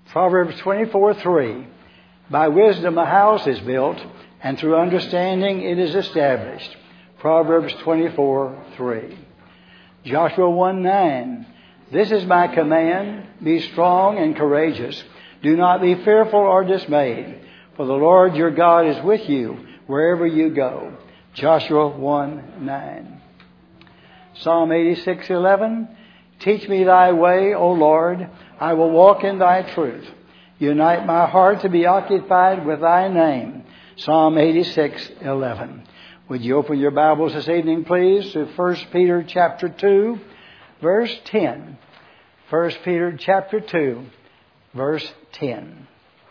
Proverbs 24:3. By wisdom a house is built, and through understanding it is established. Proverbs 24:3. Joshua 1:9. This is my command, be strong and courageous. Do not be fearful or dismayed, for the Lord your God is with you wherever you go. Joshua 1:9. Psalm 86:11. Teach me thy way, O Lord. I will walk in thy truth. Unite my heart to be occupied with thy name. Psalm 86:11. Would you open your Bibles this evening, please, to 1 Peter chapter 2, verse 10. 1 Peter chapter 2, verse 10.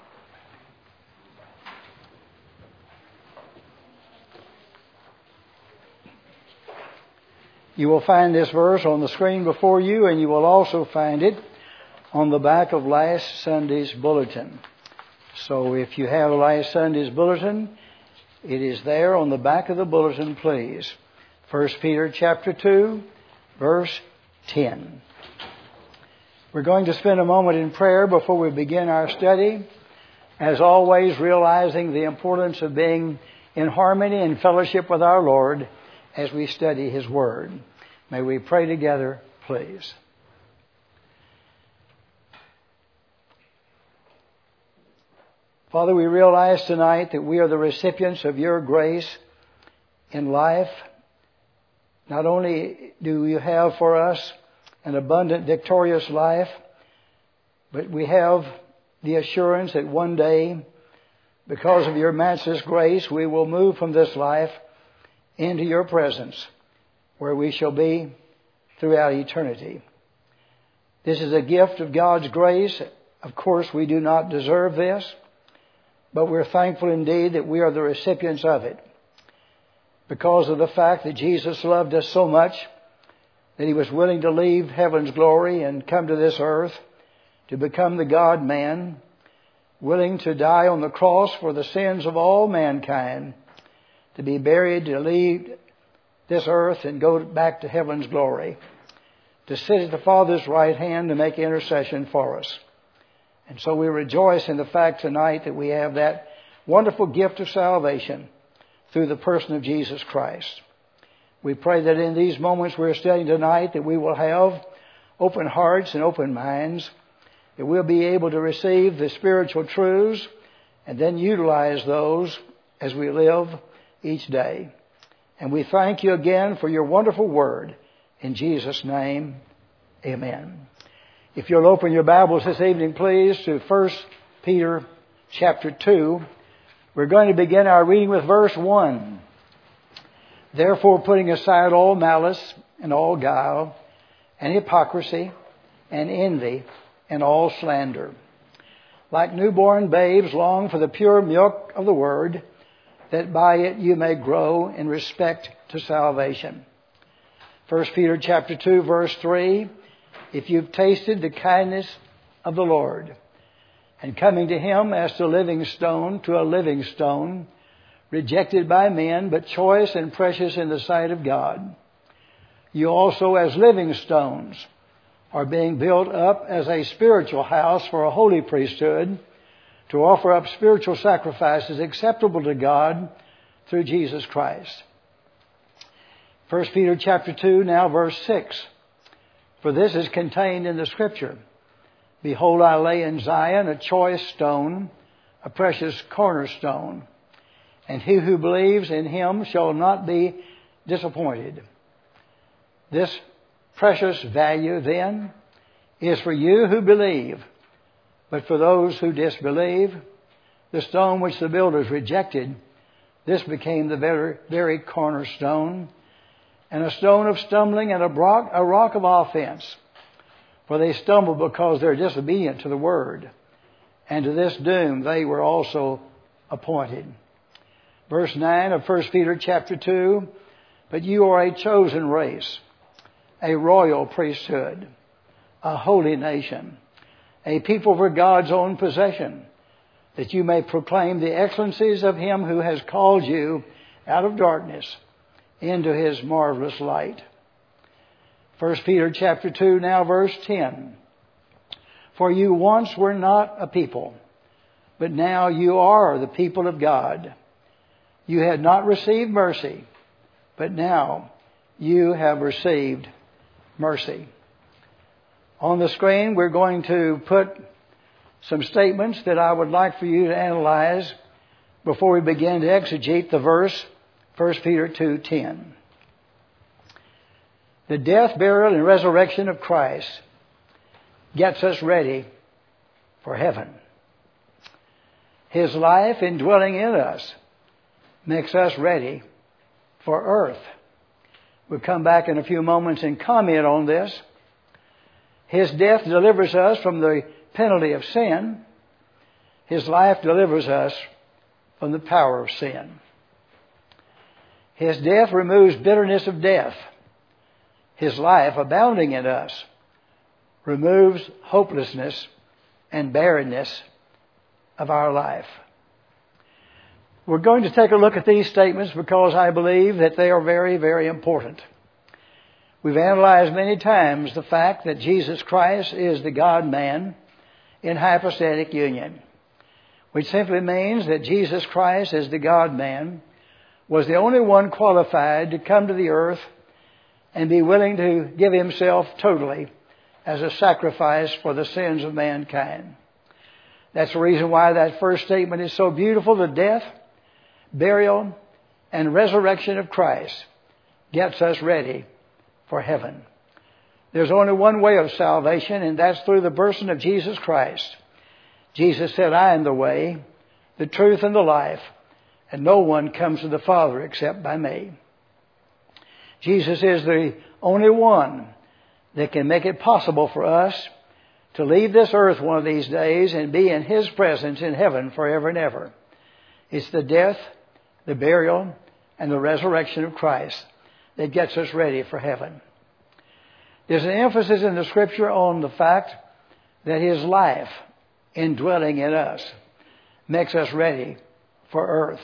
You will find this verse on the screen before you, and you will also find it on the back of last Sunday's bulletin. So if you have last Sunday's bulletin, it is there on the back of the bulletin, please. 1 Peter chapter 2, verse 10. We're going to spend a moment in prayer before we begin our study. As always, realizing the importance of being in harmony and fellowship with our Lord as we study His Word. May we pray together, please. Father, we realize tonight that we are the recipients of your grace in life. Not only do you have for us an abundant, victorious life, but we have the assurance that one day, because of your matchless grace, we will move from this life into your presence, where we shall be throughout eternity. This is a gift of God's grace. Of course, we do not deserve this, but we're thankful indeed that we are the recipients of it, because of the fact that Jesus loved us so much that He was willing to leave heaven's glory and come to this earth to become the God-man, willing to die on the cross for the sins of all mankind, to be buried, to leave this earth and go back to heaven's glory, to sit at the Father's right hand to make intercession for us. And so we rejoice in the fact tonight that we have that wonderful gift of salvation through the person of Jesus Christ. We pray that in these moments we're studying tonight that we will have open hearts and open minds, that we'll be able to receive the spiritual truths and then utilize those as we live each day. And we thank you again for your wonderful word. In Jesus' name, amen. If you'll open your Bibles this evening, please, to 1 Peter chapter 2. We're going to begin our reading with verse 1. Therefore, putting aside all malice and all guile and hypocrisy and envy and all slander, like newborn babes, long for the pure milk of the word, that by it you may grow in respect to salvation. 1 Peter chapter 2, verse 3. If you've tasted the kindness of the Lord, and coming to Him as to a living stone, rejected by men, but choice and precious in the sight of God, you also as living stones are being built up as a spiritual house for a holy priesthood, to offer up spiritual sacrifices acceptable to God through Jesus Christ. 1 Peter chapter 2, now verse 6. For this is contained in the Scripture. Behold, I lay in Zion a choice stone, a precious cornerstone, and he who believes in Him shall not be disappointed. This precious value, then, is for you who believe. But for those who disbelieve, the stone which the builders rejected, this became the very cornerstone, and a stone of stumbling and a rock of offense. For they stumbled because they're disobedient to the word, and to this doom they were also appointed. Verse 9 of 1 Peter chapter 2, but you are a chosen race, a royal priesthood, a holy nation, a people for God's own possession, that you may proclaim the excellencies of Him who has called you out of darkness into His marvelous light. 1 Peter chapter 2, now verse 10. For you once were not a people, but now you are the people of God. You had not received mercy, but now you have received mercy. On the screen, we're going to put some statements that I would like for you to analyze before we begin to exegete the verse, 1 Peter 2:10. The death, burial, and resurrection of Christ gets us ready for heaven. His life indwelling in us makes us ready for earth. We'll come back in a few moments and comment on this. His death delivers us from the penalty of sin. His life delivers us from the power of sin. His death removes bitterness of death. His life, abounding in us, removes hopelessness and barrenness of our life. We're going to take a look at these statements because I believe that they are very, very important. We've analyzed many times the fact that Jesus Christ is the God-man in hypostatic union, which simply means that Jesus Christ as the God-man was the only one qualified to come to the earth and be willing to give himself totally as a sacrifice for the sins of mankind. That's the reason why that first statement is so beautiful. The death, burial, and resurrection of Christ gets us ready for heaven. There's only one way of salvation, and that's through the person of Jesus Christ. Jesus said, I am the way, the truth, and the life, and no one comes to the Father except by me. Jesus is the only one that can make it possible for us to leave this earth one of these days and be in His presence in heaven forever and ever. It's the death, the burial, and the resurrection of Christ that gets us ready for heaven. There's an emphasis in the Scripture on the fact that His life indwelling in us makes us ready for earth.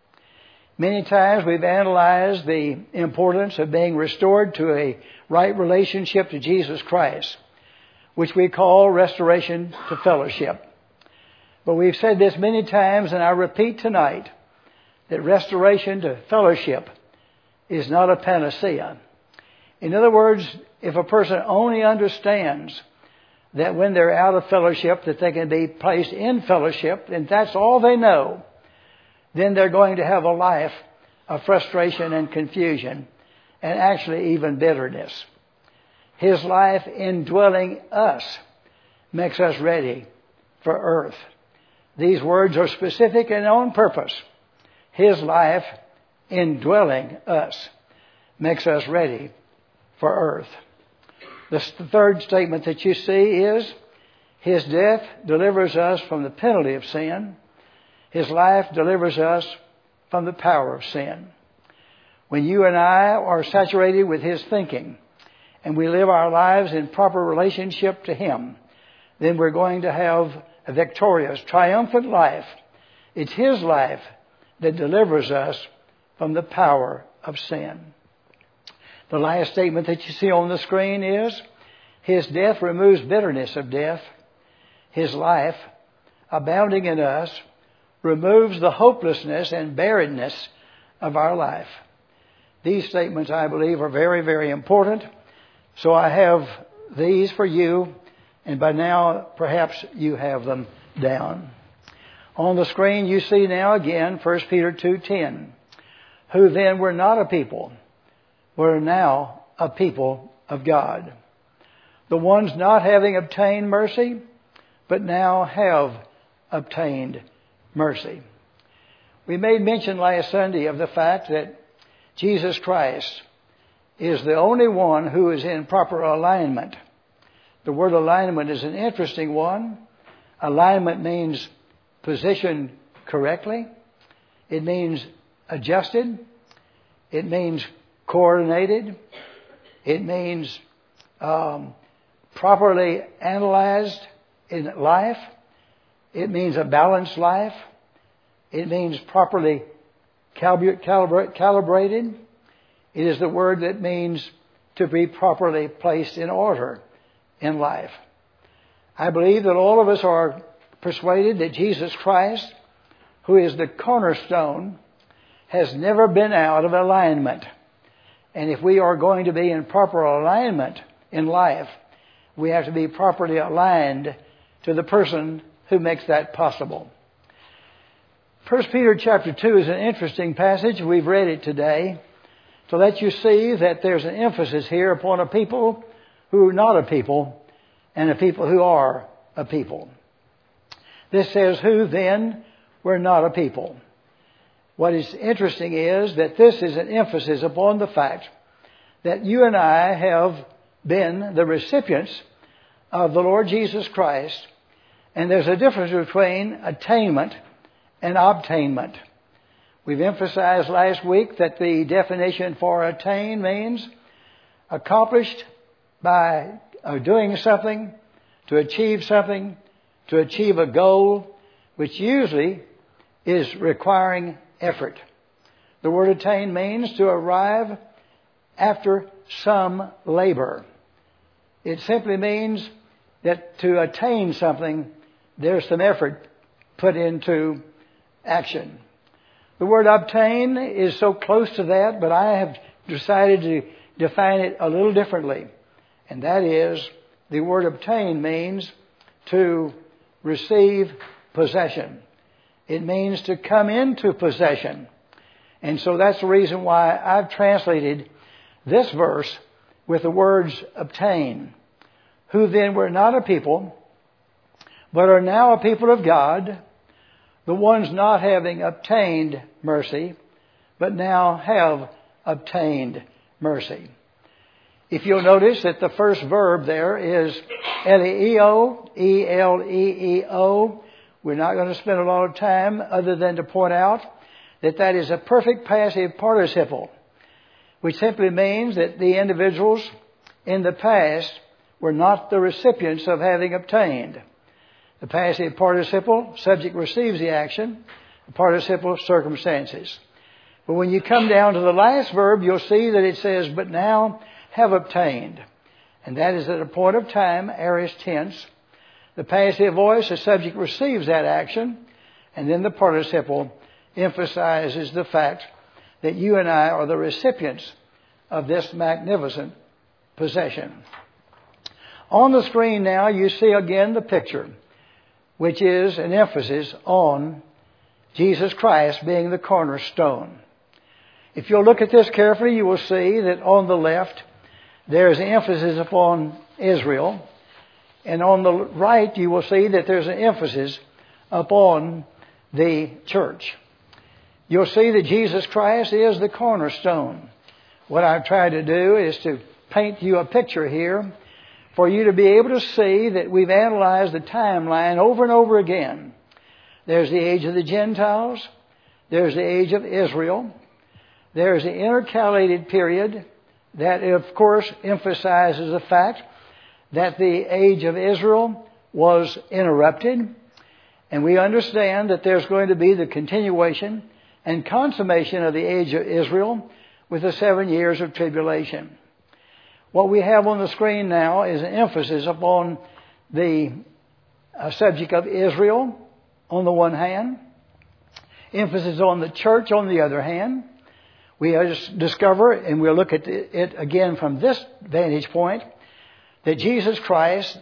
Many times we've analyzed the importance of being restored to a right relationship to Jesus Christ, which we call restoration to fellowship. But we've said this many times, and I repeat tonight, that restoration to fellowship is not a panacea. In other words, if a person only understands that when they're out of fellowship that they can be placed in fellowship, and that's all they know, then they're going to have a life of frustration and confusion, and actually even bitterness. His life indwelling us makes us ready for earth. These words are specific and on purpose. His life indwelling us makes us ready for earth. The third statement that you see is His death delivers us from the penalty of sin. His life delivers us from the power of sin. When you and I are saturated with His thinking and we live our lives in proper relationship to Him, then we're going to have a victorious, triumphant life. It's His life that delivers us from the power of sin. The last statement that you see on the screen is His death removes bitterness of death. His life, abounding in us, removes the hopelessness and barrenness of our life. These statements, I believe, are very, very important. So I have these for you, and by now perhaps you have them down. On the screen you see now again 1 Peter 2:10. Who then were not a people, were now a people of God. The ones not having obtained mercy, but now have obtained mercy. We made mention last Sunday of the fact that Jesus Christ is the only one who is in proper alignment. The word alignment is an interesting one. Alignment means positioned correctly. It means adjusted. It means coordinated. It means properly analyzed in life. It means a balanced life. It means properly calibrated. It is the word that means to be properly placed in order in life. I believe that all of us are persuaded that Jesus Christ, who is the cornerstone, has never been out of alignment. And if we are going to be in proper alignment in life, we have to be properly aligned to the person who makes that possible. 1 Peter chapter 2 is an interesting passage. We've read it today to let you see that there's an emphasis here upon a people who are not a people and a people who are a people. This says, who then were not a people. What is interesting is that this is an emphasis upon the fact that you and I have been the recipients of the Lord Jesus Christ, and there's a difference between attainment and obtainment. We've emphasized last week that the definition for attain means accomplished by doing something, to achieve something, to achieve a goal, which usually is requiring effort. The word attain means to arrive after some labor. It simply means that to attain something, there's some effort put into action. The word obtain is so close to that, but I have decided to define it a little differently. And that is, the word obtain means to receive possession. It means to come into possession. And so that's the reason why I've translated this verse with the words obtain. Who then were not a people, but are now a people of God, the ones not having obtained mercy, but now have obtained mercy. If you'll notice that the first verb there is eleo, E-L-E-E-O. We're not going to spend a lot of time other than to point out that that is a perfect passive participle, which simply means that the individuals in the past were not the recipients of having obtained. The passive participle, subject receives the action, the participle, circumstances. But when you come down to the last verb, you'll see that it says, but now have obtained. And that is at a point of time, aorist tense. The passive voice, the subject receives that action, and then the participle emphasizes the fact that you and I are the recipients of this magnificent possession. On the screen now, you see again the picture, which is an emphasis on Jesus Christ being the cornerstone. If you'll look at this carefully, you will see that on the left, there's an emphasis upon Israel. And on the right, you will see that there's an emphasis upon the church. You'll see that Jesus Christ is the cornerstone. What I've tried to do is to paint you a picture here for you to be able to see that we've analyzed the timeline over and over again. There's the age of the Gentiles. There's the age of Israel. There's the intercalated period that, of course, emphasizes the fact that the age of Israel was interrupted. And we understand that there's going to be the continuation and consummation of the age of Israel with the 7 years of tribulation. What we have on the screen now is an emphasis upon the subject of Israel on the one hand, emphasis on the church on the other hand. We just discover, and we'll look at it again from this vantage point, that Jesus Christ,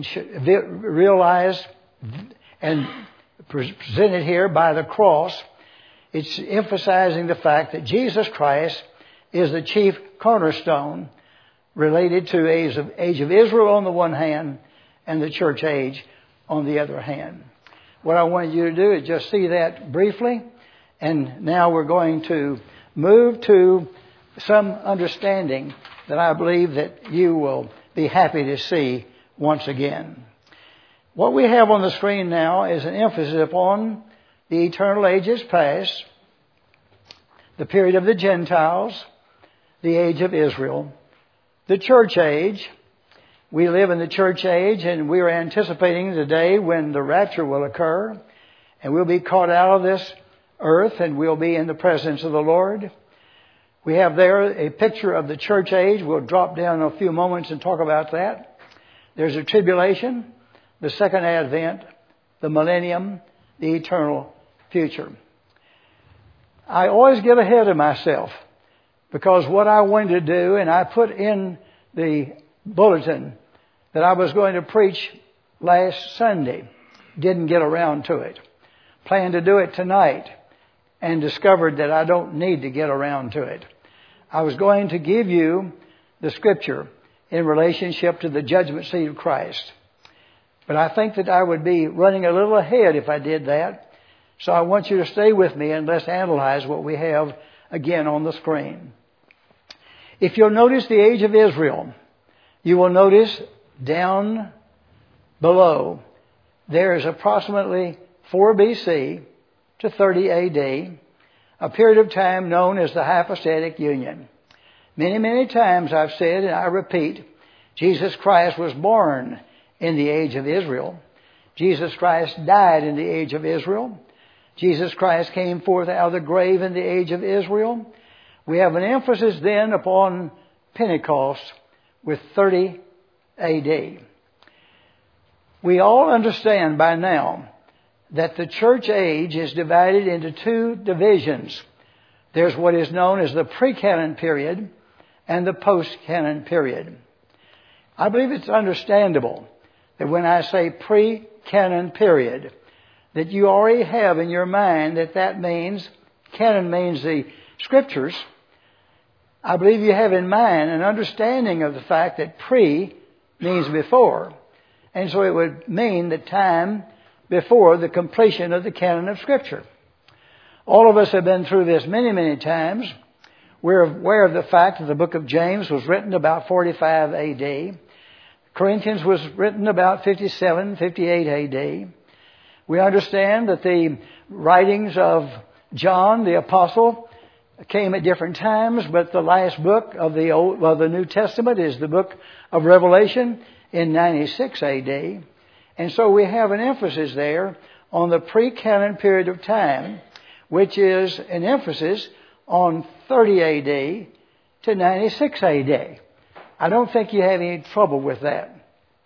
realized and presented here by the cross, it's emphasizing the fact that Jesus Christ is the chief cornerstone related to age of Israel on the one hand and the church age on the other hand. What I wanted you to do is just see that briefly, and now we're going to move to some understanding that I believe that you will be happy to see once again. What we have on the screen now is an emphasis upon the eternal ages past, the period of the Gentiles, the age of Israel, the church age. We live in the church age, and we are anticipating the day when the rapture will occur, and we'll be caught out of this earth, and we'll be in the presence of the Lord. We have there a picture of the church age. We'll drop down in a few moments and talk about that. There's a tribulation. the second advent, the millennium, the eternal future. I always get ahead of myself because what I wanted to do, and I put in the bulletin that I was going to preach last Sunday, didn't get around to it. Planned to do it tonight and discovered that I don't need to get around to it. I was going to give you the scripture in relationship to the judgment seat of Christ. But I think that I would be running a little ahead if I did that. So I want you to stay with me and let's analyze what we have again on the screen. If you'll notice the age of Israel, you will notice down below there is approximately 4 BC to 30 AD, a period of time known as the Hypostatic Union. Many, many times I've said, and I repeat, Jesus Christ was born in the age of Israel. Jesus Christ died in the age of Israel. Jesus Christ came forth out of the grave in the age of Israel. We have an emphasis then upon Pentecost with 30 AD. We all understand by now that the church age is divided into 2 divisions. There's what is known as the pre-canon period and the post-canon period. I believe it's understandable that when I say pre-canon period, that you already have in your mind that means, canon means the scriptures. I believe you have in mind an understanding of the fact that pre means before. And so it would mean the time before the completion of the canon of Scripture. All of us have been through this many, many times. We're aware of the fact that the book of James was written about 45 AD. Corinthians was written about 57, 58 AD. We understand that the writings of John the Apostle came at different times, but the last book of the New Testament is the book of Revelation in 96 AD. And so we have an emphasis there on the pre-canon period of time, which is an emphasis on 30 AD to 96 AD. I don't think you have any trouble with that.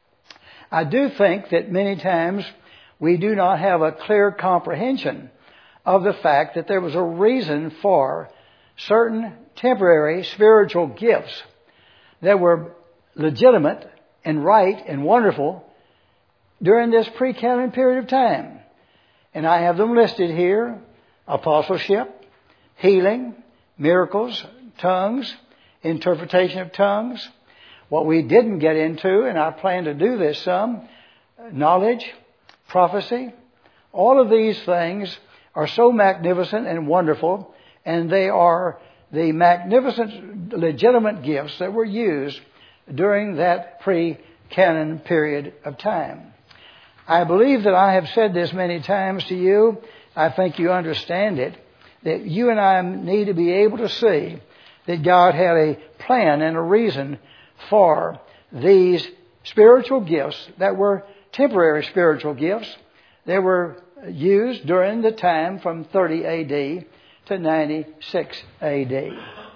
I do think that many times we do not have a clear comprehension of the fact that there was a reason for certain temporary spiritual gifts that were legitimate and right and wonderful during this pre-canon period of time. And I have them listed here: apostleship, healing, miracles, tongues, interpretation of tongues. What we didn't get into, and I plan to do this some, knowledge, prophecy. All of these things are so magnificent and wonderful, and they are the magnificent, legitimate gifts that were used during that pre-canon period of time. I believe that I have said this many times to you. I think you understand it, that you and I need to be able to see that God had a plan and a reason for these spiritual gifts that were temporary spiritual gifts. They were used during the time from 30 AD to 96 AD.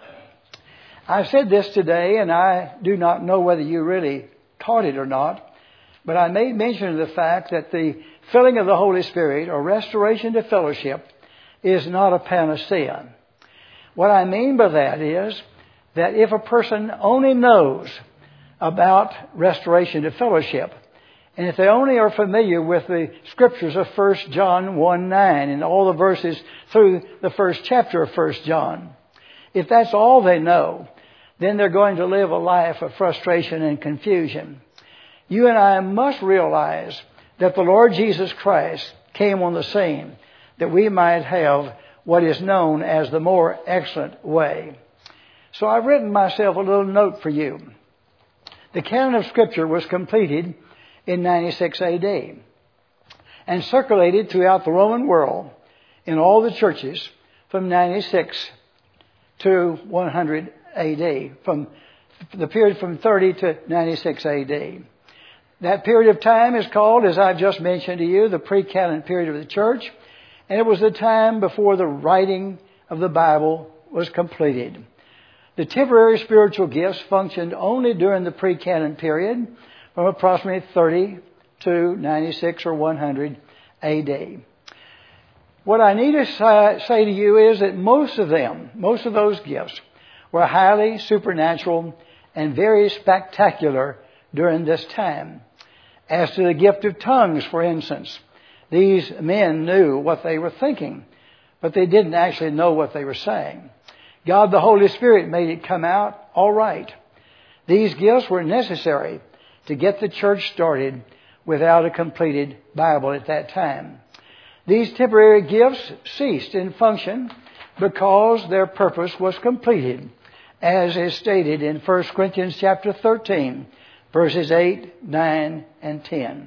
I said this today, and I do not know whether you really caught it or not, but I made mention of the fact that the filling of the Holy Spirit or restoration to fellowship is not a panacea. What I mean by that is that if a person only knows about restoration to fellowship, and if they only are familiar with the scriptures of 1 John 1:9 and all the verses through the first chapter of 1 John, if that's all they know, then they're going to live a life of frustration and confusion. You and I must realize that the Lord Jesus Christ came on the scene that we might have what is known as the more excellent way. So I've written myself a little note for you. The canon of Scripture was completed in 96 AD and circulated throughout the Roman world in all the churches from 96 to 100 AD, from the period from 30 to 96 AD. That period of time is called, as I've just mentioned to you, the pre-canon period of the church, and it was the time before the writing of the Bible was completed. The temporary spiritual gifts functioned only during the pre-canon period from approximately 30 to 96 or 100 AD. What I need to say to you is that most of those gifts, were highly supernatural and very spectacular during this time. As to the gift of tongues, for instance, these men knew what they were thinking, but they didn't actually know what they were saying. God the Holy Spirit made it come out all right. These gifts were necessary to get the church started without a completed Bible at that time. These temporary gifts ceased in function because their purpose was completed, as is stated in 1 Corinthians chapter 13, verses 8, 9, and 10.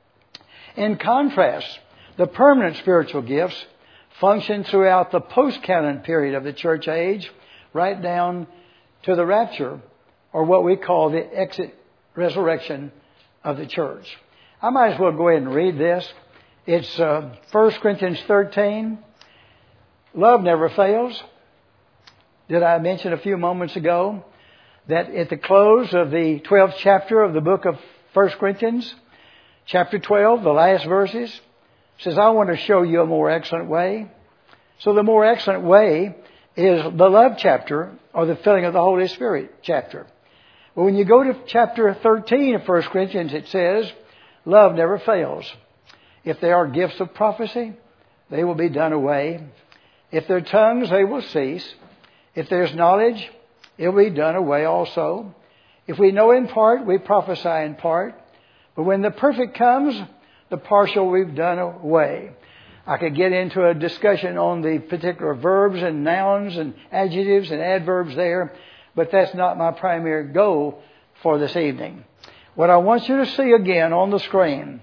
In contrast, the permanent spiritual gifts functioned throughout the post-canon period of the church age, right down to the rapture, or what we call the exit resurrection of the church. I might as well go ahead and read this. It's 1 Corinthians 13. Love never fails. Did I mention a few moments ago that at the close of the 12th chapter of the book of 1 Corinthians, chapter 12, the last verses, says, I want to show you a more excellent way. So the more excellent way is the love chapter, or the filling of the Holy Spirit chapter. But when you go to chapter 13 of 1 Corinthians, it says, love never fails. If there are gifts of prophecy, they will be done away. If there are tongues, they will cease. If there's knowledge, it will be done away also. If we know in part, we prophesy in part. But when the perfect comes, the partial we've done away. I could get into a discussion on the particular verbs and nouns and adjectives and adverbs there, but that's not my primary goal for this evening. What I want you to see again on the screen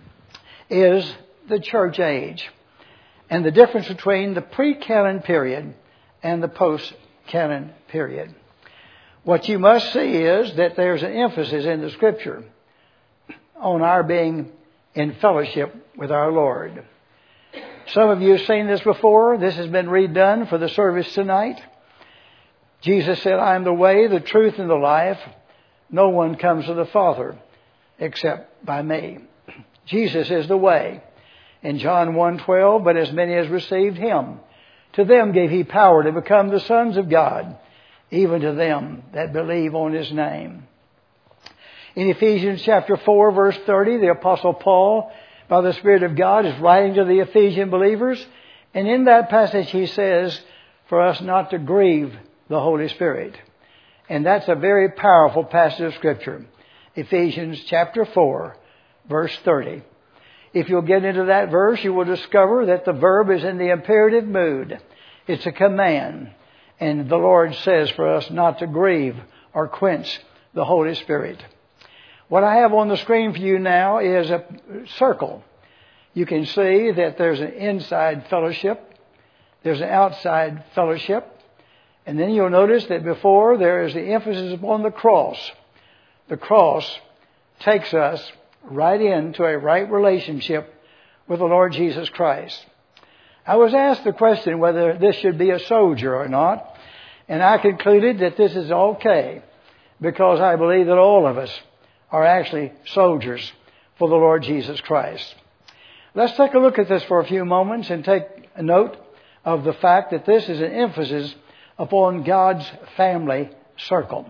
is the church age and the difference between the pre-canon period and the post-canon period. What you must see is that there's an emphasis in the Scripture on our being in fellowship with our Lord. Some of you have seen this before. This has been redone for the service tonight. Jesus said, I am the way, the truth, and the life. No one comes to the Father except by me. Jesus is the way. In John 1:12, but as many as received Him, to them gave He power to become the sons of God, even to them that believe on His name. In Ephesians chapter 4, verse 30, the Apostle Paul, by the Spirit of God, is writing to the Ephesian believers. And in that passage he says, for us not to grieve the Holy Spirit. And that's a very powerful passage of Scripture. Ephesians chapter 4, verse 30. If you'll get into that verse, you will discover that the verb is in the imperative mood. It's a command. And the Lord says for us not to grieve or quench the Holy Spirit. What I have on the screen for you now is a circle. You can see that there's an inside fellowship. There's an outside fellowship. And then you'll notice that before there is the emphasis upon the cross. The cross takes us right into a right relationship with the Lord Jesus Christ. I was asked the question whether this should be a soldier or not. And I concluded that this is okay, because I believe that all of us are actually soldiers for the Lord Jesus Christ. Let's take a look at this for a few moments and take a note of the fact that this is an emphasis upon God's family circle.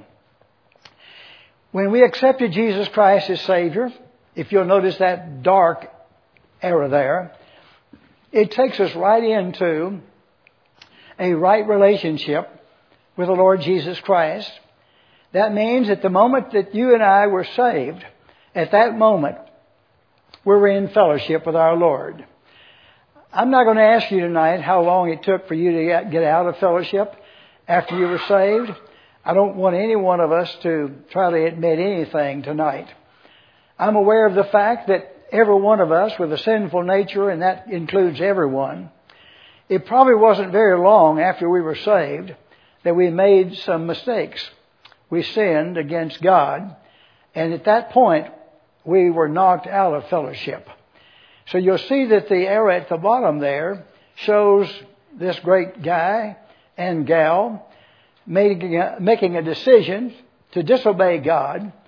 When we accepted Jesus Christ as Savior, if you'll notice that dark area there, it takes us right into a right relationship with the Lord Jesus Christ. That means at the moment that you and I were saved, at that moment, we were in fellowship with our Lord. I'm not going to ask you tonight how long it took for you to get out of fellowship after you were saved. I don't want any one of us to try to admit anything tonight. I'm aware of the fact that every one of us with a sinful nature, and that includes everyone, it probably wasn't very long after we were saved that we made some mistakes. We sinned against God, and at that point, we were knocked out of fellowship. So you'll see that the arrow at the bottom there shows this great guy and gal making a decision to disobey God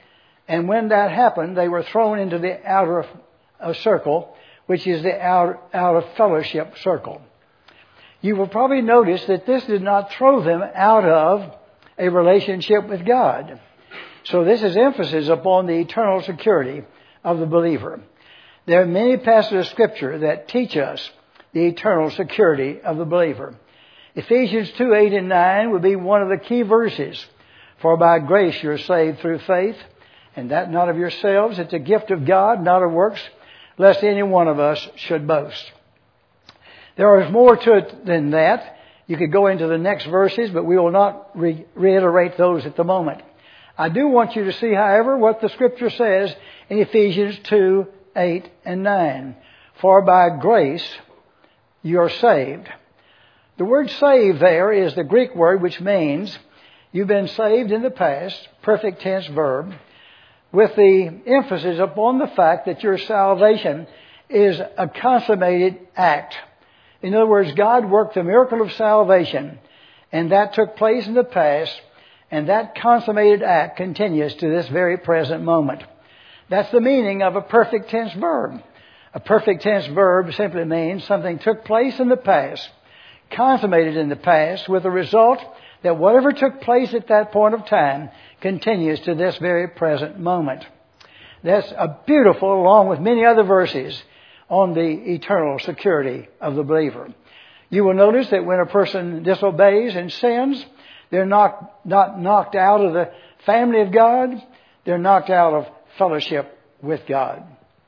And when that happened, they were thrown into the outer circle, which is the out of fellowship circle. You will probably notice that this did not throw them out of a relationship with God. So this is emphasis upon the eternal security of the believer. There are many passages of Scripture that teach us the eternal security of the believer. Ephesians 2:8 and 9 would be one of the key verses. For by grace you're saved through faith, and that not of yourselves. It's a gift of God, not of works, lest any one of us should boast. There is more to it than that. You could go into the next verses, but we will not reiterate those at the moment. I do want you to see, however, what the Scripture says in Ephesians 2:8 and 9. For by grace you are saved. The word saved there is the Greek word which means you've been saved in the past, perfect tense verb, with the emphasis upon the fact that your salvation is a consummated act. In other words, God worked the miracle of salvation, and that took place in the past, and that consummated act continues to this very present moment. That's the meaning of a perfect tense verb. A perfect tense verb simply means something took place in the past, consummated in the past, with the result that whatever took place at that point of time continues to this very present moment. That's a beautiful, along with many other verses, on the eternal security of the believer. You will notice that when a person disobeys and sins, they're not knocked out of the family of God. They're knocked out of fellowship with God.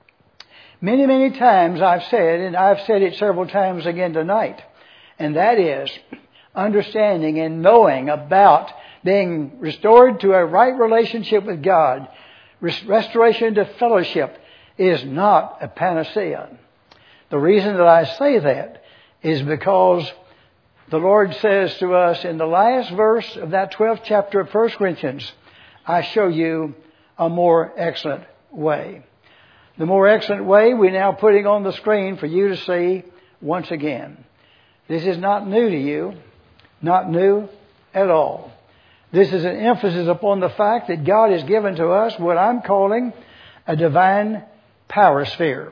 Many, many times I've said, and I've said it several times again tonight, and that is understanding and knowing about being restored to a right relationship with God. Restoration to fellowship is not a panacea. The reason that I say that is because the Lord says to us in the last verse of that 12th chapter of 1 Corinthians, I show you a more excellent way. The more excellent way we're now putting on the screen for you to see once again. This is not new to you, not new at all. This is an emphasis upon the fact that God has given to us what I'm calling a divine power sphere.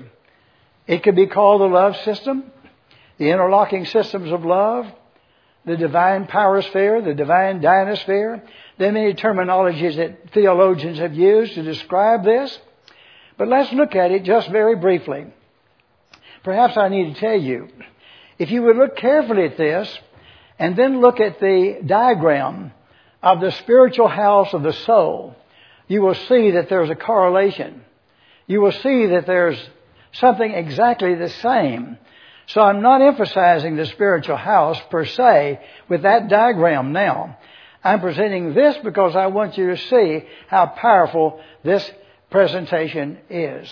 It could be called the love system, the interlocking systems of love, the divine power sphere, the divine dynasphere. There are many terminologies that theologians have used to describe this. But let's look at it just very briefly. Perhaps I need to tell you, if you would look carefully at this and then look at the diagram of the spiritual house of the soul, you will see that there's a correlation. You will see that there's something exactly the same. So I'm not emphasizing the spiritual house per se with that diagram now. I'm presenting this because I want you to see how powerful this presentation is.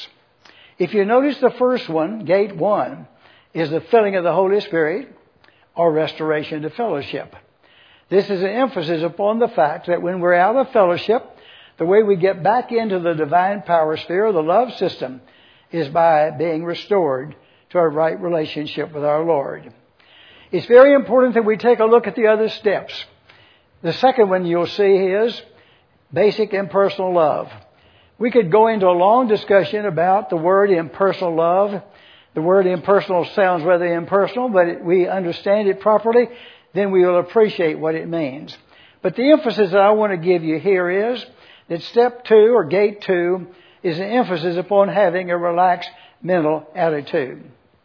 If you notice the first one, gate 1, is the filling of the Holy Spirit or restoration to fellowship. This is an emphasis upon the fact that when we're out of fellowship, the way we get back into the divine power sphere, the love system, is by being restored to a right relationship with our Lord. It's very important that we take a look at the other steps. The second one you'll see is basic impersonal love. We could go into a long discussion about the word impersonal love. The word impersonal sounds rather impersonal, but if we understand it properly, then we will appreciate what it means. But the emphasis that I want to give you here is that step 2 or gate 2 is an emphasis upon having a relaxed mental attitude.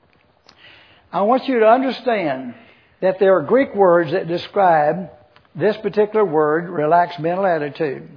I want you to understand that there are Greek words that describe this particular word, relaxed mental attitude.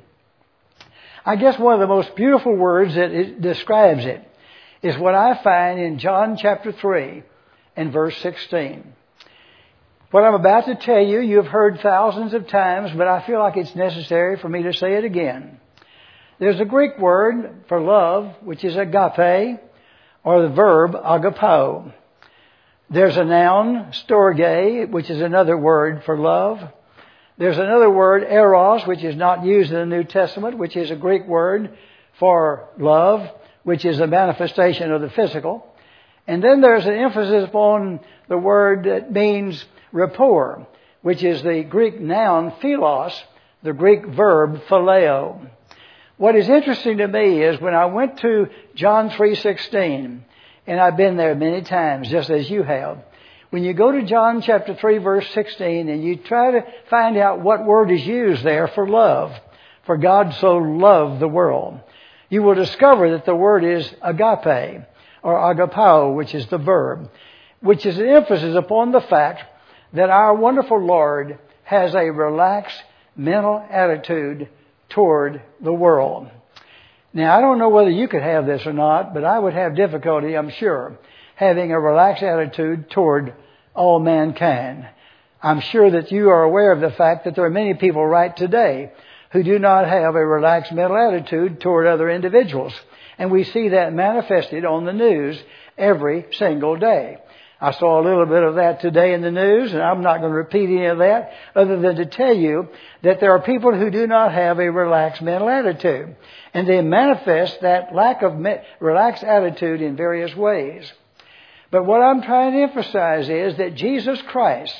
I guess one of the most beautiful words that it describes it is what I find in John chapter 3 and verse 16. What I'm about to tell you, you've heard thousands of times, but I feel like it's necessary for me to say it again. There's a Greek word for love, which is agape, or the verb agapao. There's a noun, storge, which is another word for love. There's another word, eros, which is not used in the New Testament, which is a Greek word for love, which is a manifestation of the physical. And then there's an emphasis upon the word that means rapport, which is the Greek noun philos, the Greek verb phileo. What is interesting to me is when I went to John 3:16, and I've been there many times, just as you have. When you go to John chapter 3, verse 16, and you try to find out what word is used there for love, for God so loved the world, you will discover that the word is agape, or agapao, which is the verb, which is an emphasis upon the fact that our wonderful Lord has a relaxed mental attitude toward the world. Now, I don't know whether you could have this or not, but I would have difficulty, I'm sure, having a relaxed attitude toward all mankind. I'm sure that you are aware of the fact that there are many people right today who do not have a relaxed mental attitude toward other individuals. And we see that manifested on the news every single day. I saw a little bit of that today in the news, and I'm not going to repeat any of that other than to tell you that there are people who do not have a relaxed mental attitude. And they manifest that lack of relaxed attitude in various ways. But what I'm trying to emphasize is that Jesus Christ,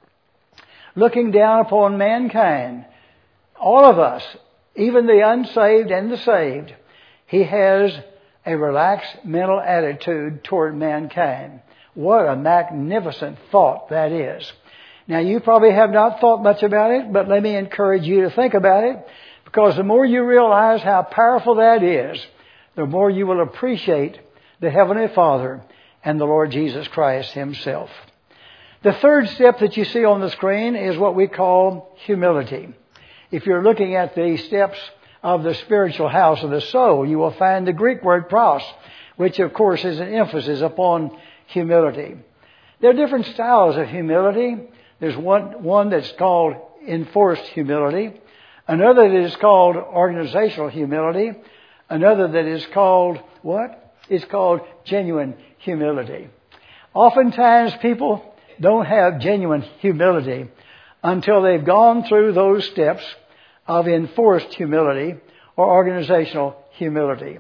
looking down upon mankind, all of us, even the unsaved and the saved, He has a relaxed mental attitude toward mankind. What a magnificent thought that is. Now, you probably have not thought much about it, but let me encourage you to think about it, because the more you realize how powerful that is, the more you will appreciate the Heavenly Father and the Lord Jesus Christ Himself. The third step that you see on the screen is what we call humility. If you're looking at the steps of the spiritual house of the soul, you will find the Greek word pros, which of course is an emphasis upon humility. There are different styles of humility. There's one that's called enforced humility, another that is called organizational humility, another that is called what? It's called genuine humility. Oftentimes people don't have genuine humility until they've gone through those steps of enforced humility or organizational humility.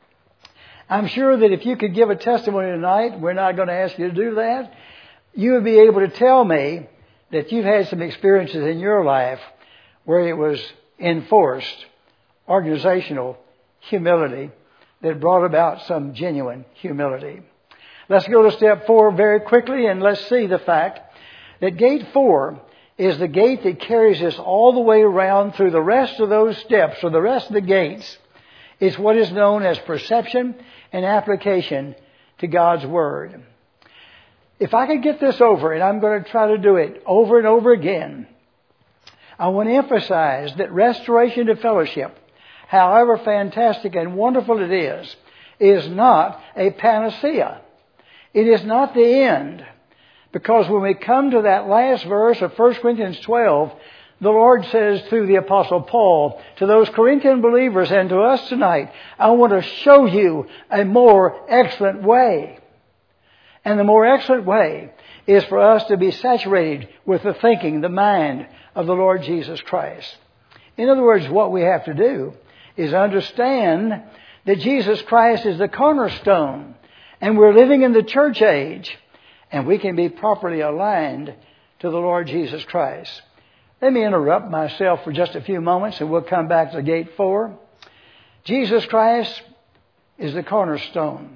I'm sure that if you could give a testimony tonight, we're not going to ask you to do that, you would be able to tell me that you've had some experiences in your life where it was enforced organizational humility that brought about some genuine humility. Let's go to step 4 very quickly, and let's see the fact that gate 4 is the gate that carries us all the way around through the rest of those steps, or the rest of the gates. It's what is known as perception and application to God's Word. If I could get this over, and I'm going to try to do it over and over again, I want to emphasize that restoration to fellowship, however fantastic and wonderful it is not a panacea. It is not the end. Because when we come to that last verse of 1 Corinthians 12, the Lord says through the Apostle Paul to those Corinthian believers and to us tonight, I want to show you a more excellent way. And the more excellent way is for us to be saturated with the thinking, the mind of the Lord Jesus Christ. In other words, what we have to do is understand that Jesus Christ is the cornerstone, and we're living in the church age, and we can be properly aligned to the Lord Jesus Christ. Let me interrupt myself for just a few moments, and we'll come back to gate 4. Jesus Christ is the cornerstone.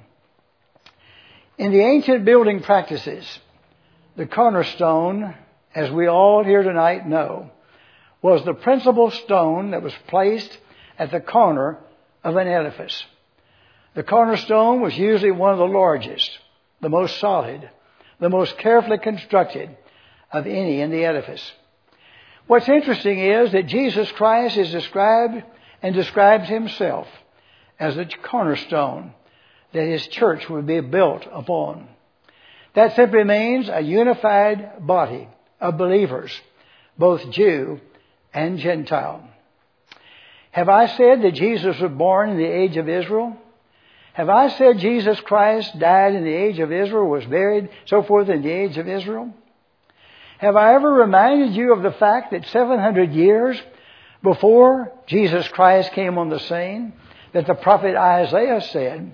In the ancient building practices, the cornerstone, as we all here tonight know, was the principal stone that was placed at the corner of an edifice. The cornerstone was usually one of the largest, the most solid, the most carefully constructed of any in the edifice. What's interesting is that Jesus Christ is described and describes Himself as the cornerstone that His church would be built upon. That simply means a unified body of believers, both Jew and Gentile. Have I said that Jesus was born in the age of Israel? Have I said Jesus Christ died in the age of Israel, was buried, so forth, in the age of Israel? Have I ever reminded you of the fact that 700 years before Jesus Christ came on the scene, that the prophet Isaiah said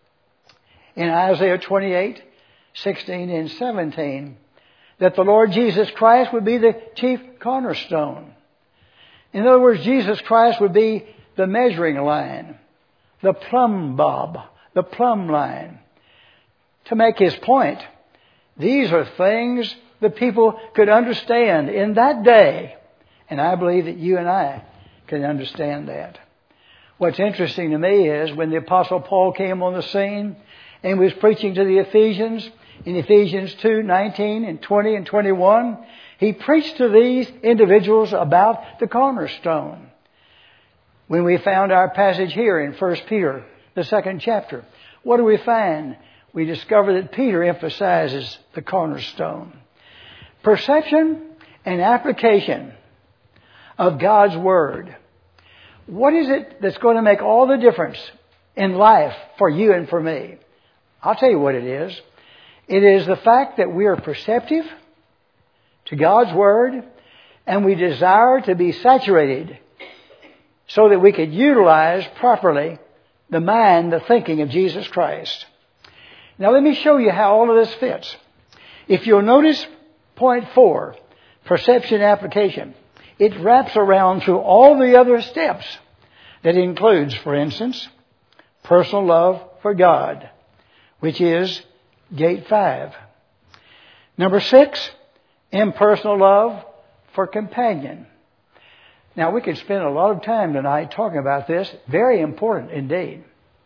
in Isaiah 28, 16 and 17, that the Lord Jesus Christ would be the chief cornerstone. In other words, Jesus Christ would be the measuring line, the plumb bob, the plumb line. To make his point, these are things the people could understand in that day. And I believe that you and I can understand that. What's interesting to me is when the Apostle Paul came on the scene and was preaching to the Ephesians, in Ephesians 2:19 and 20 and 21, he preached to these individuals about the cornerstone. When we found our passage here in 1 Peter, the 2nd chapter, what do we find? We discover that Peter emphasizes the cornerstone. Perception and application of God's Word. What is it that's going to make all the difference in life for you and for me? I'll tell you what it is. It is the fact that we are perceptive to God's Word and we desire to be saturated so that we could utilize properly the mind, the thinking of Jesus Christ. Now let me show you how all of this fits. If you'll notice point 4, perception application, it wraps around through all the other steps that includes, for instance, personal love for God, which is gate 5. Number 6, impersonal love for companion. Now we could spend a lot of time tonight talking about this. Very important indeed.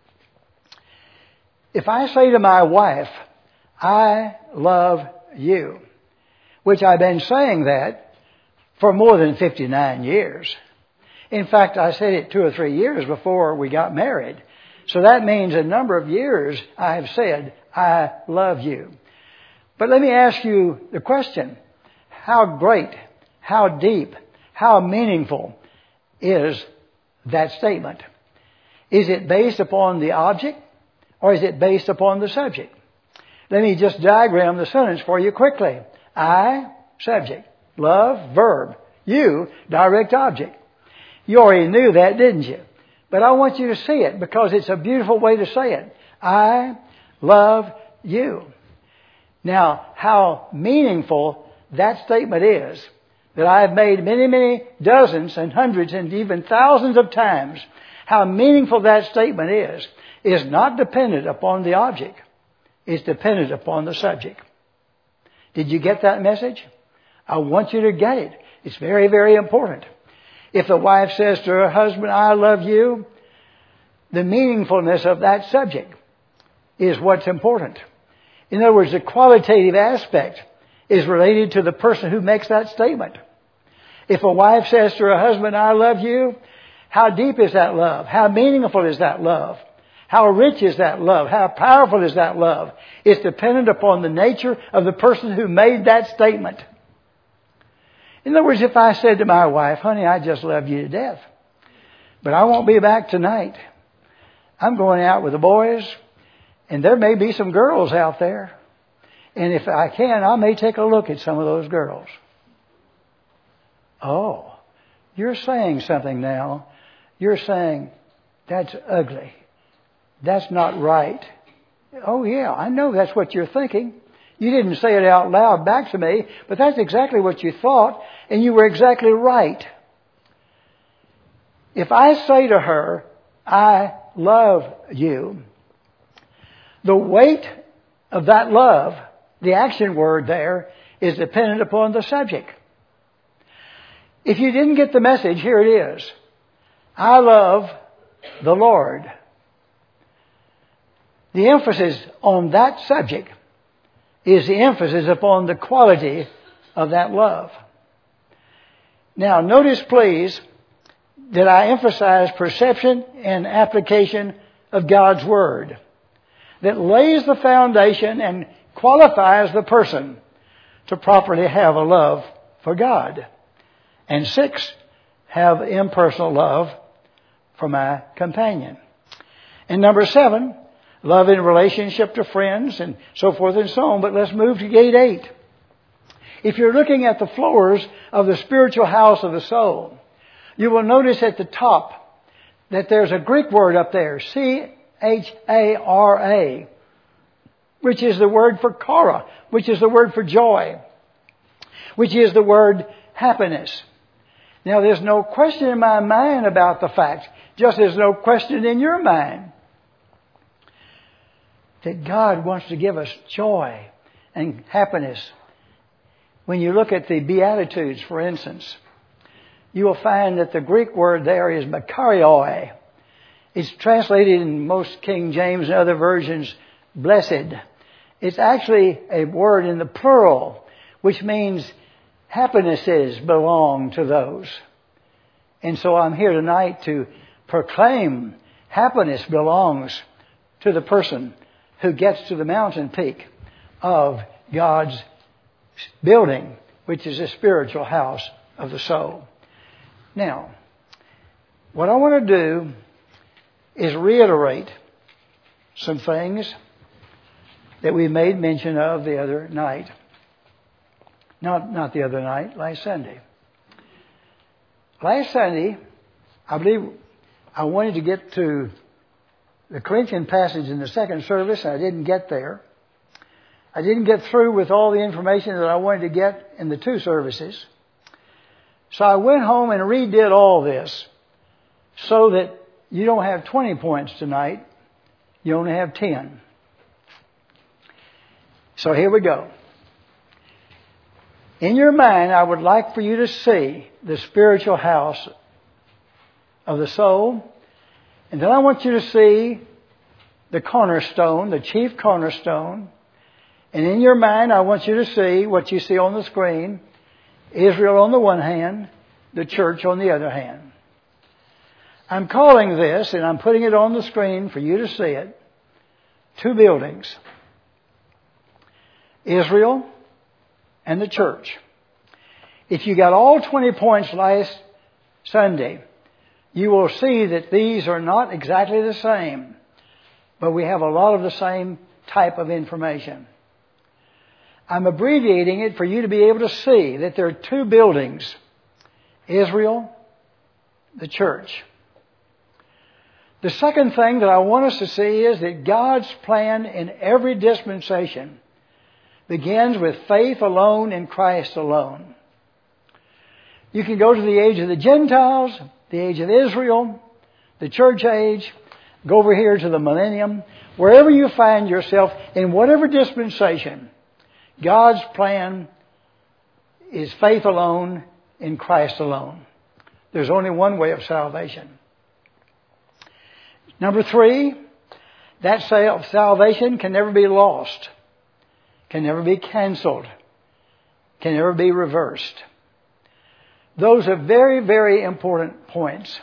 If I say to my wife, I love you, which I've been saying that for more than 59 years. In fact, I said it 2 or 3 years before we got married. So that means a number of years I have said, I love you. But let me ask you the question, how great, how deep, how meaningful is that statement? Is it based upon the object or is it based upon the subject? Let me just diagram the sentence for you quickly. I, subject. Love, verb. You, direct object. You already knew that, didn't you? But I want you to see it because it's a beautiful way to say it. I love you. Now, how meaningful that statement is that I have made many, many dozens and hundreds and even thousands of times, how meaningful that statement is not dependent upon the object. It's dependent upon the subject. Did you get that message? I want you to get it. It's very, very important. If the wife says to her husband, I love you, the meaningfulness of that subject is what's important. In other words, the qualitative aspect is related to the person who makes that statement. If a wife says to her husband, I love you, how deep is that love? How meaningful is that love? How rich is that love? How powerful is that love? It's dependent upon the nature of the person who made that statement. In other words, if I said to my wife, honey, I just love you to death, but I won't be back tonight. I'm going out with the boys, and there may be some girls out there. And if I can, I may take a look at some of those girls. Oh, you're saying something now. You're saying, that's ugly. That's not right. Oh, yeah, I know that's what you're thinking. You didn't say it out loud back to me, but that's exactly what you thought, and you were exactly right. If I say to her, I love you, the weight of that love, the action word there, is dependent upon the subject. If you didn't get the message, here it is. I love the Lord. The emphasis on that subject is the emphasis upon the quality of that love. Now, notice, please, that I emphasize perception and application of God's Word that lays the foundation and qualifies the person to properly have a love for God. And 6, have impersonal love for my companion. And number 7, love in relationship to friends and so forth and so on. But let's move to gate 8. If you're looking at the floors of the spiritual house of the soul, you will notice at the top that there's a Greek word up there, C-H-A-R-A, which is the word for chara, which is the word for joy, which is the word happiness. Now, there's no question in my mind about the fact, just as no question in your mind that God wants to give us joy and happiness. When you look at the Beatitudes, for instance, you will find that the Greek word there is makarioi. It's translated in most King James and other versions, blessed. It's actually a word in the plural, which means happinesses belong to those. And so I'm here tonight to proclaim happiness belongs to the person who gets to the mountain peak of God's building, which is a spiritual house of the soul. Now, what I want to do is reiterate some things that we made mention of the other night. Not the other night, last Sunday. Last Sunday, I believe I wanted to get to the Corinthian passage in the second service, and I didn't get there. I didn't get through with all the information that I wanted to get in the two services. So I went home and redid all this so that you don't have 20 points tonight. You only have 10. So here we go. In your mind, I would like for you to see the spiritual house of the soul. And then I want you to see the cornerstone, the chief cornerstone. And in your mind, I want you to see what you see on the screen. Israel on the one hand, the church on the other hand. I'm calling this, and I'm putting it on the screen for you to see it, two buildings. Israel and the church. If you got all 20 points last Sunday, you will see that these are not exactly the same, but we have a lot of the same type of information. I'm abbreviating it for you to be able to see that there are two buildings. Israel, the church. The second thing that I want us to see is that God's plan in every dispensation begins with faith alone in Christ alone. You can go to the age of the Gentiles, the age of Israel, the church age, go over here to the millennium. Wherever you find yourself, in whatever dispensation, God's plan is faith alone in Christ alone. There's only one way of salvation. Number 3, that salvation can never be lost, can never be canceled, can never be reversed. Those are very, very important points.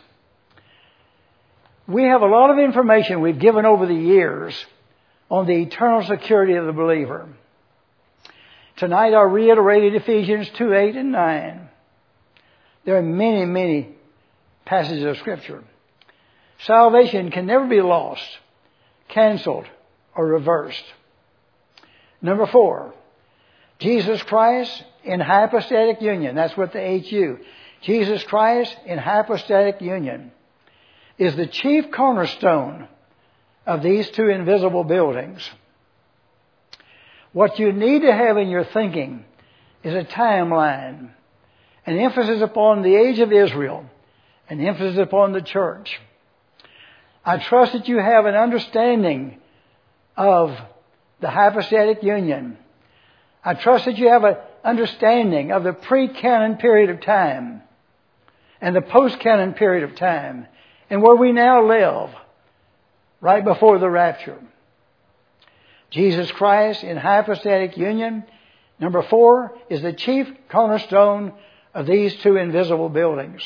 We have a lot of information we've given over the years on the eternal security of the believer. Tonight I reiterated Ephesians 2:8 and 9. There are many, many passages of Scripture. Salvation can never be lost, canceled, or reversed. Number 4, Jesus Christ in hypostatic union. That's what the HU. Jesus Christ in hypostatic union is the chief cornerstone of these two invisible buildings. What you need to have in your thinking is a timeline, an emphasis upon the age of Israel, an emphasis upon the church. I trust that you have an understanding of the hypostatic union. I trust that you have an understanding of the pre-canon period of time and the post-canon period of time and where we now live right before the rapture. Jesus Christ in hypostatic union, number 4, is the chief cornerstone of these two invisible buildings.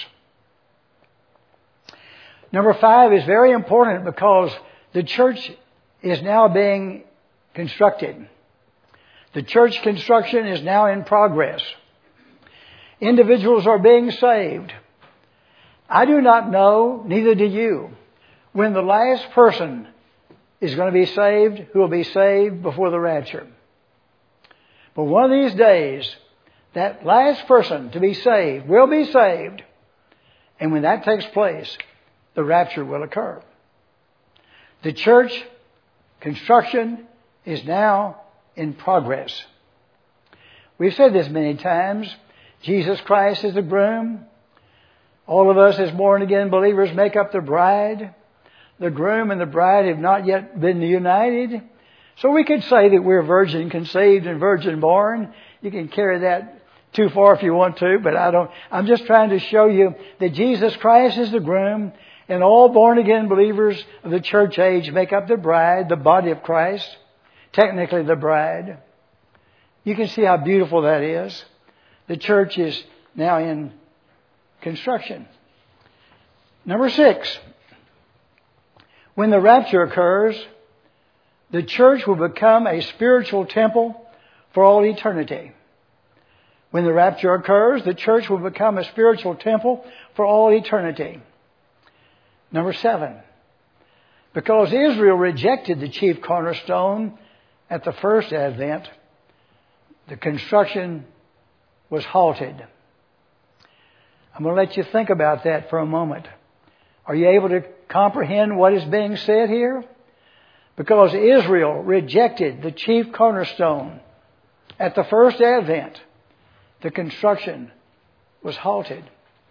Number 5 is very important because the church is now being constructed. The church construction is now in progress. Individuals are being saved. I do not know, neither do you, when the last person is going to be saved who will be saved before the rapture. But one of these days, that last person to be saved will be saved. And when that takes place, the rapture will occur. The church construction is now in progress. We've said this many times. Jesus Christ is the groom. All of us as born-again believers make up the bride. The groom and the bride have not yet been united. So we could say that we're virgin conceived and virgin born. You can carry that too far if you want to, but I don't. I'm just trying to show you that Jesus Christ is the groom, and all born-again believers of the church age make up the bride, the body of Christ, technically the bride. You can see how beautiful that is. The church is now in construction. Number 6. When the rapture occurs, the church will become a spiritual temple for all eternity. When the rapture occurs, the church will become a spiritual temple for all eternity. Number 7. Because Israel rejected the chief cornerstone at the first advent, the construction was halted. I'm going to let you think about that for a moment. Are you able to comprehend what is being said here? Because Israel rejected the chief cornerstone at the first advent, the construction was halted.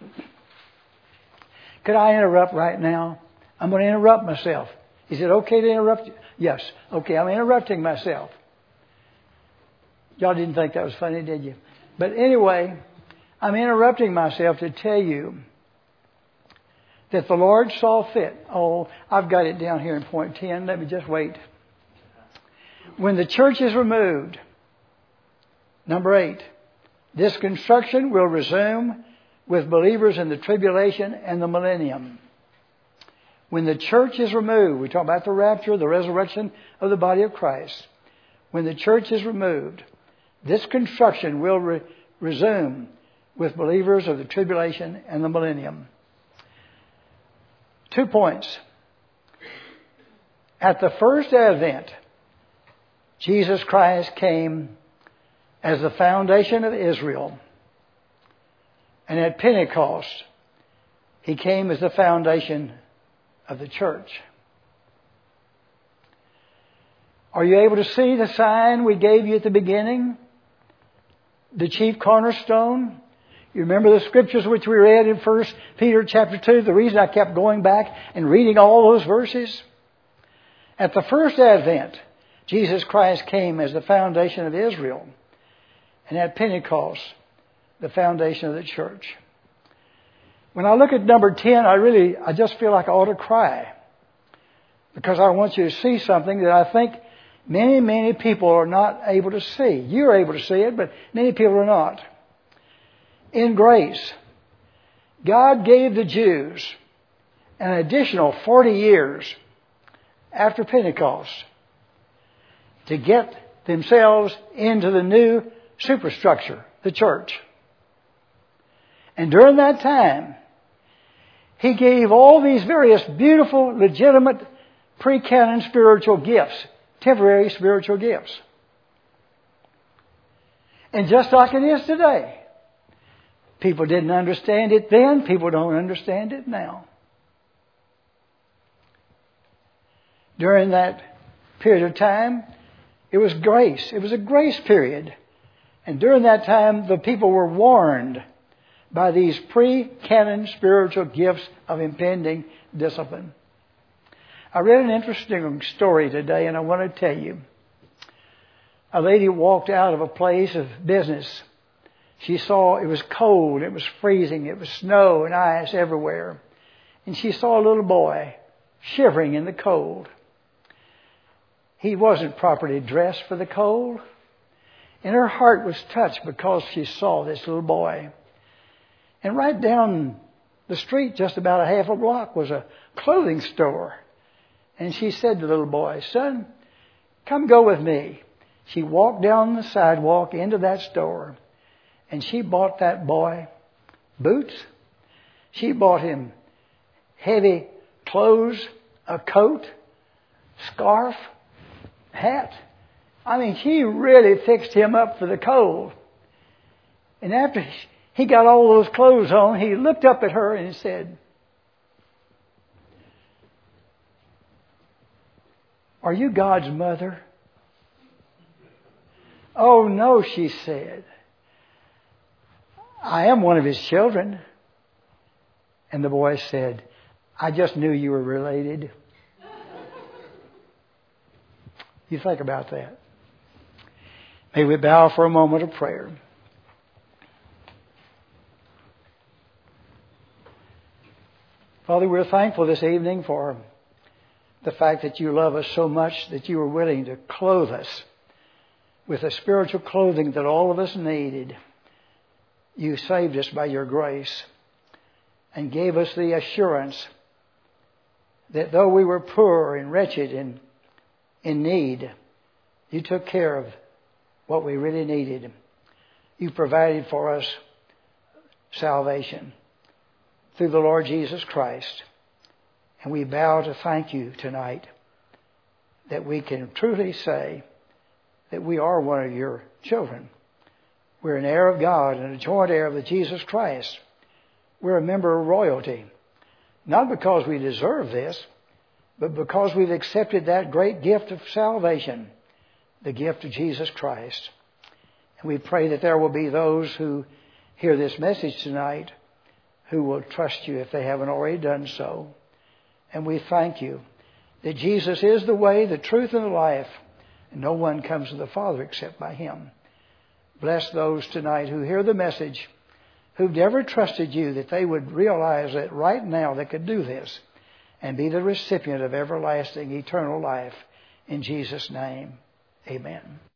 Could I interrupt right now? I'm going to interrupt myself. Is it okay to interrupt? Yes. Okay, I'm interrupting myself. Y'all didn't think that was funny, did you? But anyway, I'm interrupting myself to tell you that the Lord saw fit. Oh, I've got it down here in point 10. Let me just wait. When the church is removed, number 8, this construction will resume with believers in the tribulation and the millennium. When the church is removed, we talk about the rapture, the resurrection of the body of Christ. When the church is removed, this construction will resume with believers of the tribulation and the millennium. 2 points. At the first advent, Jesus Christ came as the foundation of Israel. And at Pentecost, He came as the foundation of the church. Are you able to see the sign we gave you at the beginning? The chief cornerstone? You remember the scriptures which we read in 1 Peter chapter 2? The reason I kept going back and reading all those verses? At the first advent, Jesus Christ came as the foundation of Israel. And at Pentecost, the foundation of the church. When I look at number 10, I just feel like I ought to cry. Because I want you to see something that I think many, many people are not able to see. You're able to see it, but many people are not. In grace, God gave the Jews an additional 40 years after Pentecost to get themselves into the new superstructure, the church. And during that time, He gave all these various beautiful, legitimate, pre-canon spiritual gifts, temporary spiritual gifts. And just like it is today, people didn't understand it then, people don't understand it now. During that period of time, it was grace. It was a grace period. And during that time, the people were warned by these pre-canon spiritual gifts of impending discipline. I read an interesting story today, and I want to tell you. A lady walked out of a place of business. She saw it was cold, it was freezing, it was snow and ice everywhere. And she saw a little boy shivering in the cold. He wasn't properly dressed for the cold. And her heart was touched because she saw this little boy. And right down the street, just about a half a block, was a clothing store. And she said to the little boy, "Son, come go with me." She walked down the sidewalk into that store. And she bought that boy boots. She bought him heavy clothes, a coat, scarf, hat. I mean, she really fixed him up for the cold. And after he got all those clothes on, he looked up at her and said, "Are you God's mother?" "Oh, no," she said. "I am one of His children." And the boy said, I just knew you were related. You think about that. May we bow for a moment of prayer. Father, we're thankful this evening for the fact that you love us so much that you were willing to clothe us with the spiritual clothing that all of us needed. You saved us by your grace and gave us the assurance that though we were poor and wretched and in need, you took care of what we really needed. You provided for us salvation through the Lord Jesus Christ. And we bow to thank you tonight that we can truly say that we are one of your children. We're an heir of God and a joint heir of Jesus Christ. We're a member of royalty. Not because we deserve this, but because we've accepted that great gift of salvation, the gift of Jesus Christ. And we pray that there will be those who hear this message tonight who will trust you if they haven't already done so. And we thank you that Jesus is the way, the truth, and the life. And no one comes to the Father except by Him. Bless those tonight who hear the message, who've never trusted you, that they would realize that right now they could do this and be the recipient of everlasting, eternal life. In Jesus' name, amen.